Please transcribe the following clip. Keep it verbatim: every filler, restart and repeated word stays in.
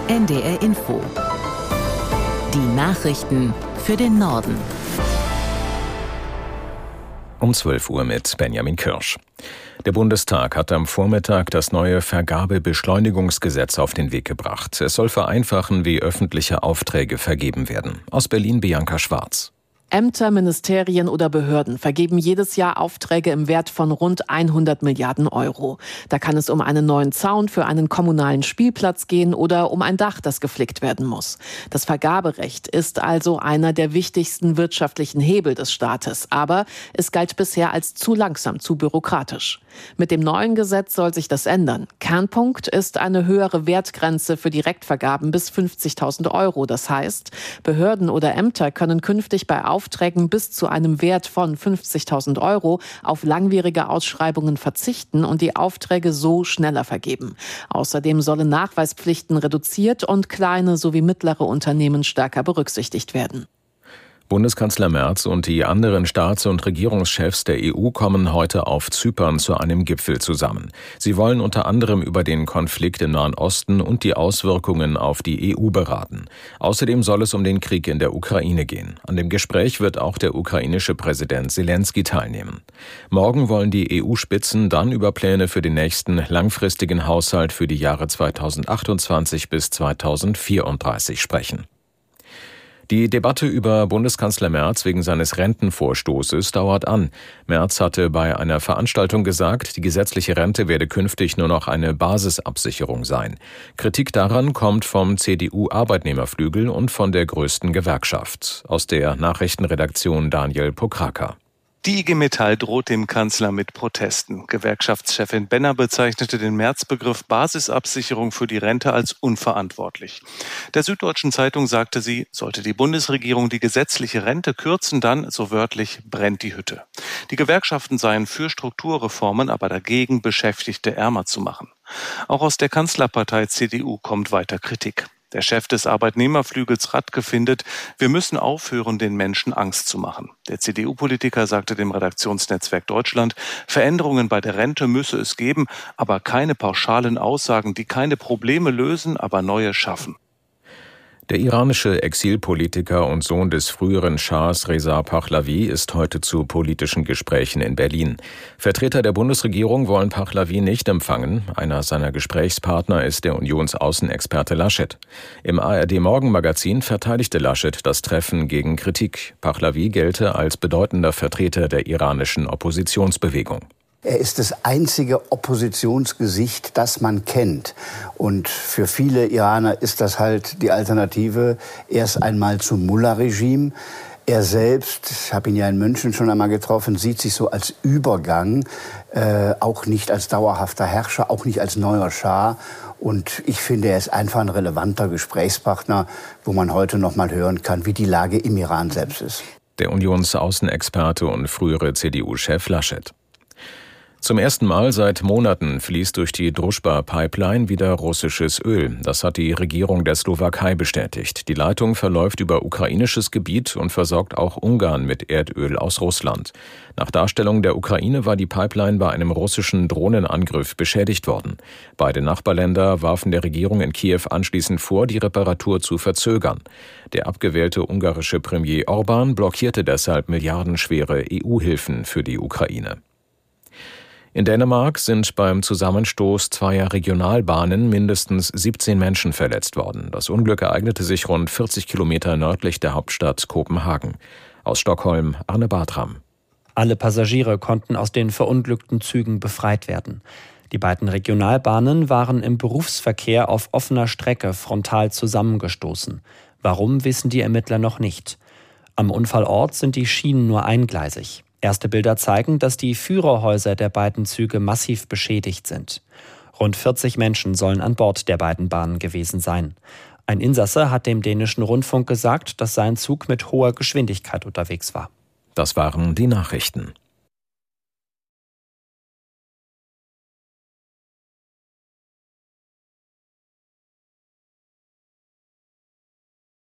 N D R Info. Die Nachrichten für den Norden. Um zwölf Uhr mit Benjamin Kirsch. Der Bundestag hat am Vormittag das neue Vergabebeschleunigungsgesetz auf den Weg gebracht. Es soll vereinfachen, wie öffentliche Aufträge vergeben werden. Aus Berlin Bianca Schwarz. Ämter, Ministerien oder Behörden vergeben jedes Jahr Aufträge im Wert von rund hundert Milliarden Euro. Da kann es um einen neuen Zaun für einen kommunalen Spielplatz gehen oder um ein Dach, das geflickt werden muss. Das Vergaberecht ist also einer der wichtigsten wirtschaftlichen Hebel des Staates. Aber es galt bisher als zu langsam, zu bürokratisch. Mit dem neuen Gesetz soll sich das ändern. Kernpunkt ist eine höhere Wertgrenze für Direktvergaben bis fünfzigtausend Euro. Das heißt, Behörden oder Ämter können künftig bei Aufträgen bis zu einem Wert von fünfzigtausend Euro auf langwierige Ausschreibungen verzichten und die Aufträge so schneller vergeben. Außerdem sollen Nachweispflichten reduziert und kleine sowie mittlere Unternehmen stärker berücksichtigt werden. Bundeskanzler Merz und die anderen Staats- und Regierungschefs der E U kommen heute auf Zypern zu einem Gipfel zusammen. Sie wollen unter anderem über den Konflikt im Nahen Osten und die Auswirkungen auf die E U beraten. Außerdem soll es um den Krieg in der Ukraine gehen. An dem Gespräch wird auch der ukrainische Präsident Selenskyj teilnehmen. Morgen wollen die E U-Spitzen dann über Pläne für den nächsten langfristigen Haushalt für die Jahre zweitausendachtundzwanzig bis zweitausendvierunddreißig sprechen. Die Debatte über Bundeskanzler Merz wegen seines Rentenvorstoßes dauert an. Merz hatte bei einer Veranstaltung gesagt, die gesetzliche Rente werde künftig nur noch eine Basisabsicherung sein. Kritik daran kommt vom C D U-Arbeitnehmerflügel und von der größten Gewerkschaft. Aus der Nachrichtenredaktion Daniel Pokraka. Die I G Metall droht dem Kanzler mit Protesten. Gewerkschaftschefin Benner bezeichnete den März-Begriff Basisabsicherung für die Rente als unverantwortlich. Der Süddeutschen Zeitung sagte sie, sollte die Bundesregierung die gesetzliche Rente kürzen, dann, so wörtlich, brennt die Hütte. Die Gewerkschaften seien für Strukturreformen, aber dagegen, Beschäftigte ärmer zu machen. Auch aus der Kanzlerpartei C D U kommt weiter Kritik. Der Chef des Arbeitnehmerflügels Radke findet, wir müssen aufhören, den Menschen Angst zu machen. Der C D U-Politiker sagte dem Redaktionsnetzwerk Deutschland, Veränderungen bei der Rente müsse es geben, aber keine pauschalen Aussagen, die keine Probleme lösen, aber neue schaffen. Der iranische Exilpolitiker und Sohn des früheren Schahs Reza Pahlavi ist heute zu politischen Gesprächen in Berlin. Vertreter der Bundesregierung wollen Pahlavi nicht empfangen. Einer seiner Gesprächspartner ist der Unionsaußenexperte Laschet. Im A R D-Morgenmagazin verteidigte Laschet das Treffen gegen Kritik. Pahlavi gelte als bedeutender Vertreter der iranischen Oppositionsbewegung. Er ist das einzige Oppositionsgesicht, das man kennt. Und für viele Iraner ist das halt die Alternative erst einmal zum Mullah-Regime. Er selbst, ich habe ihn ja in München schon einmal getroffen, sieht sich so als Übergang, äh, auch nicht als dauerhafter Herrscher, auch nicht als neuer Schah. Und ich finde, er ist einfach ein relevanter Gesprächspartner, wo man heute noch mal hören kann, wie die Lage im Iran selbst ist. Der Unionsaußenexperte und frühere C D U-Chef Laschet. Zum ersten Mal seit Monaten fließt durch die Družba-Pipeline wieder russisches Öl. Das hat die Regierung der Slowakei bestätigt. Die Leitung verläuft über ukrainisches Gebiet und versorgt auch Ungarn mit Erdöl aus Russland. Nach Darstellung der Ukraine war die Pipeline bei einem russischen Drohnenangriff beschädigt worden. Beide Nachbarländer warfen der Regierung in Kiew anschließend vor, die Reparatur zu verzögern. Der abgewählte ungarische Premier Orbán blockierte deshalb milliardenschwere E U-Hilfen für die Ukraine. In Dänemark sind beim Zusammenstoß zweier Regionalbahnen mindestens siebzehn Menschen verletzt worden. Das Unglück ereignete sich rund vierzig Kilometer nördlich der Hauptstadt Kopenhagen. Aus Stockholm Arne Bartram. Alle Passagiere konnten aus den verunglückten Zügen befreit werden. Die beiden Regionalbahnen waren im Berufsverkehr auf offener Strecke frontal zusammengestoßen. Warum, wissen die Ermittler noch nicht. Am Unfallort sind die Schienen nur eingleisig. Erste Bilder zeigen, dass die Führerhäuser der beiden Züge massiv beschädigt sind. Rund vierzig Menschen sollen an Bord der beiden Bahnen gewesen sein. Ein Insasse hat dem dänischen Rundfunk gesagt, dass sein Zug mit hoher Geschwindigkeit unterwegs war. Das waren die Nachrichten.